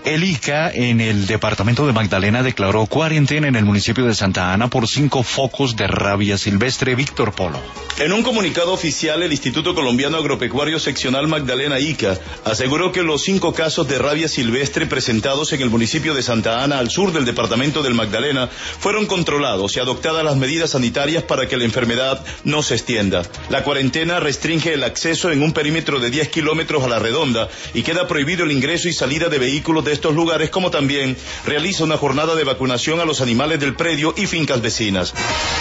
El ICA en el departamento de Magdalena declaró cuarentena en el municipio de Santa Ana por 5 focos de rabia silvestre. Víctor Polo. En un comunicado oficial, el Instituto Colombiano Agropecuario Seccional Magdalena ICA aseguró que los 5 casos de rabia silvestre presentados en el municipio de Santa Ana, al sur del departamento del Magdalena, fueron controlados y adoptadas las medidas sanitarias para que la enfermedad no se extienda. La cuarentena restringe el acceso en un perímetro de 10 kilómetros a la redonda y queda prohibido el ingreso y salida de vehículos de estos lugares, como también realiza una jornada de vacunación a los animales del predio y fincas vecinas.